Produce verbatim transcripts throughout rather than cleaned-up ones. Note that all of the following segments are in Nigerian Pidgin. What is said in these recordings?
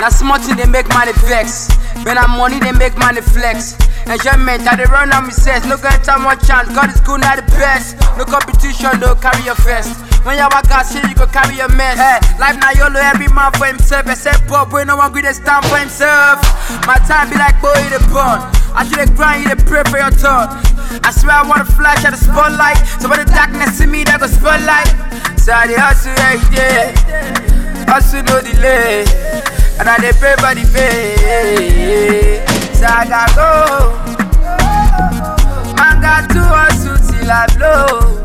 Now small thing they make money vex. When I'm money they make money flex. Enjoyment, I they run on me says. No get time more chance, God is good, not the best. No competition, no carry your fest. When you walk out, shit, you go carry your mess. Hey, life now YOLO, every man for himself. Except Bob, boy, no one good, they stand for himself. My time be like boy, in the pond. I do the grind, you the pray for your turn. I swear I wanna flash at the spotlight. So when the darkness see me, that go spotlight. So I dey hustle every day, hustle no delay, and I dey pay for the pay. So I gotta go, man got to hustle till I blow.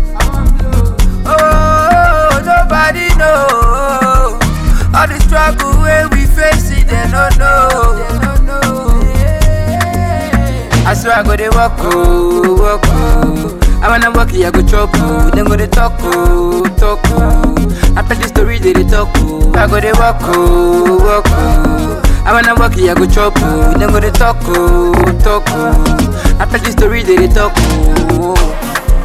Oh, nobody know all the struggle when we face it, they don't know. I swear I go dey walk oh, walk oh. I wanna walk here, I go chop oh. Then go dey talk oh, talk oh. After the story they dey talk oh. I go dey walk oh, walk oh. I wanna walk here, I go chop oh. Then go dey talk oh, talk oh. After the story they dey talk oh.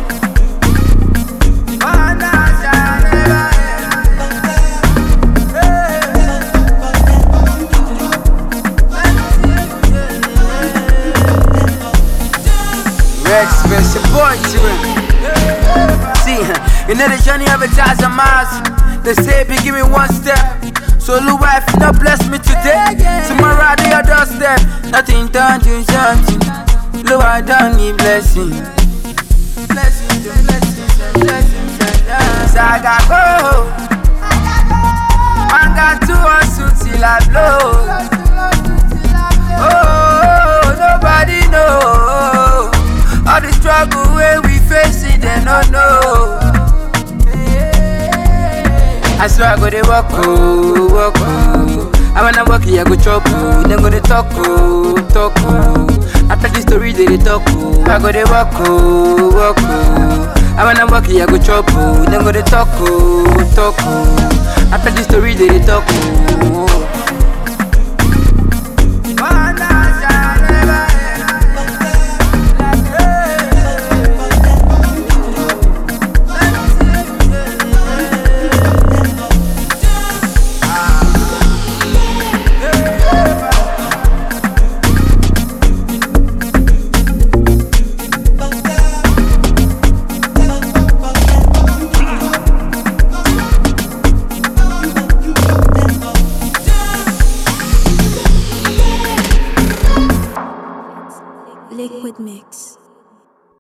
Expensive boy, see, you know the journey of a thousand miles. They say, be give me one step. So, Lou wife, not bless me today. Tomorrow, I do your doorstep. Nothing done, you something. Lou, I don't need blessing. Blessings, blessings, blessings. So, I got go. Man got to hustle till I blow. Oh, nobody knows. All the struggle when we face it, they don't know. I swear I go dey walk oh, walk oh. I wanna walk here, I go chop oh. Then go dey talk oh, talk oh. After the story they dey talk oh. I go dey walk oh, walk oh. I wanna walk here, I go chop oh. Then go dey talk oh, talk oh. After the story they dey talk oh.